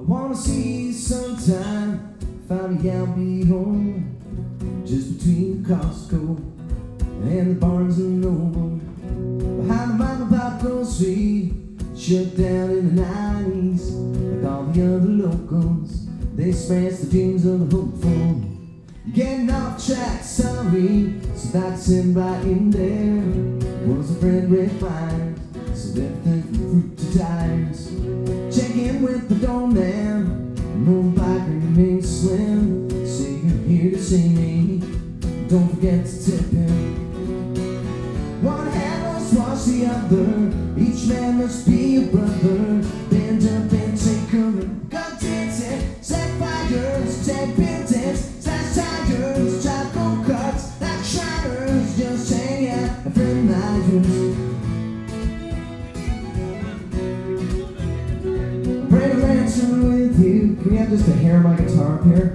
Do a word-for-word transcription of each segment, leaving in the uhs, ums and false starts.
wanna see you sometime. Finally I'll be home, just between Costco and the Barnes and Noble. Behind the mom and pop grocery, shut down in the nineties. Like all the other locals, they smash the dreams of the hopeful. Getting off track, sorry, so that's in right in there. Was a friend with mine, so everything from fruit to tires. Check in with the doorman, no biker, your name's Slim. Say you're here to see me, don't forget to tip him. One hand must wash the other, each man must be a brother. Bend up and take cover, go dancing, set fires, take buildings, slash tigers, drive go-karts, like Shriners, just hang out, a friend like yours. Pray to answer with you, can we have just a hair of my guitar up here?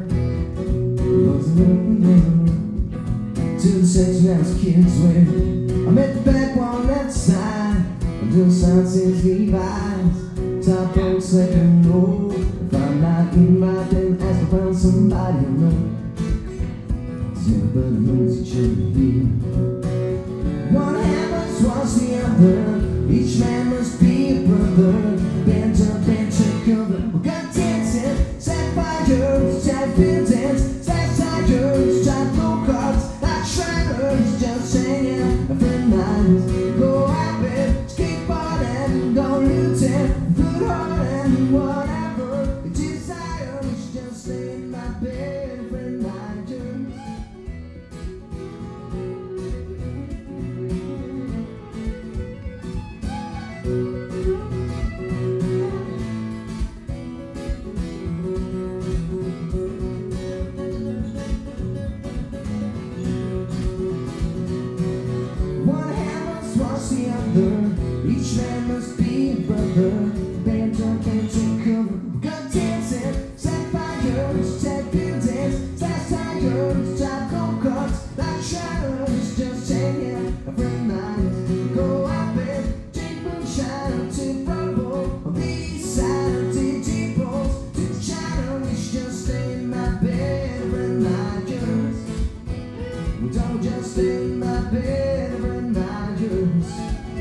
To the section that was kids with. I'm at the back wall left side, until the sign says Levi's. Top rope second row. If I'm not in right, then ask to find somebody I know. 'Cause everybody knows each other here. One hand must wash the other, each man must be a brother. Band up and take cover, we got dancing, set fires, set buildings, set tigers, drive go-karts, like Shriners, just hang out, a friend like go happy, skateboarding, go looting, good heart and whatever you desire, we should just stay in my bed, a friend like yours. Each man must be a brother. Band up and take cover, go dancing, set fires, set buildings, slash tigers, drive go-karts, like Shriners, just hang out, a friend like go happy, drink moonshine, tip rubble, on the east side, take T-poles, to China, we should just stay in my bed, a friend like yours. We don't just stay in my bed, a friend like yours.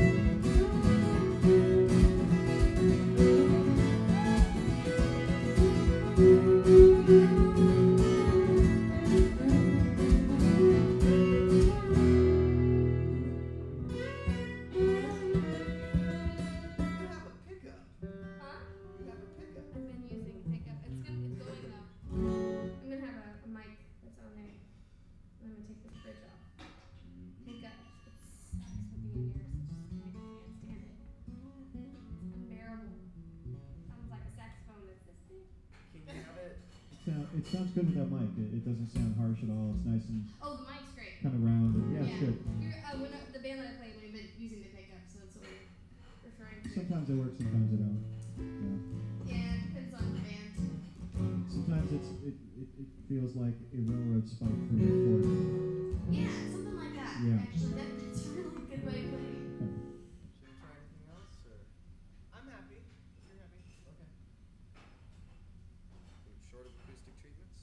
It sounds good with that mic. It, it doesn't sound harsh at all. It's nice and oh, the mic's great. Kind of round. Yeah, yeah. It's good. You're, uh, when, uh, the band that I played, we've been using the pickup, so that's what we're referring to. Sometimes they work, sometimes they don't. Yeah. Yeah, it depends on the band. Sometimes it's it, it, it feels like a railroad spike from your fork. Yeah, something like that. Yeah. Actually, that, that's a really good way of putting it. Should we try anything else, or? I'm happy. You're happy. Okay. Short of acoustic treatments?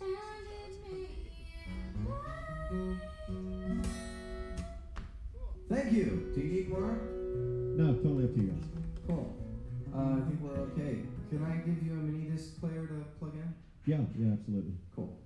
Thank you. Do you need more? No, totally up to you guys. Cool. Uh, I think we're okay. Can I give you a mini disc player to plug in? Yeah, yeah, absolutely. Cool.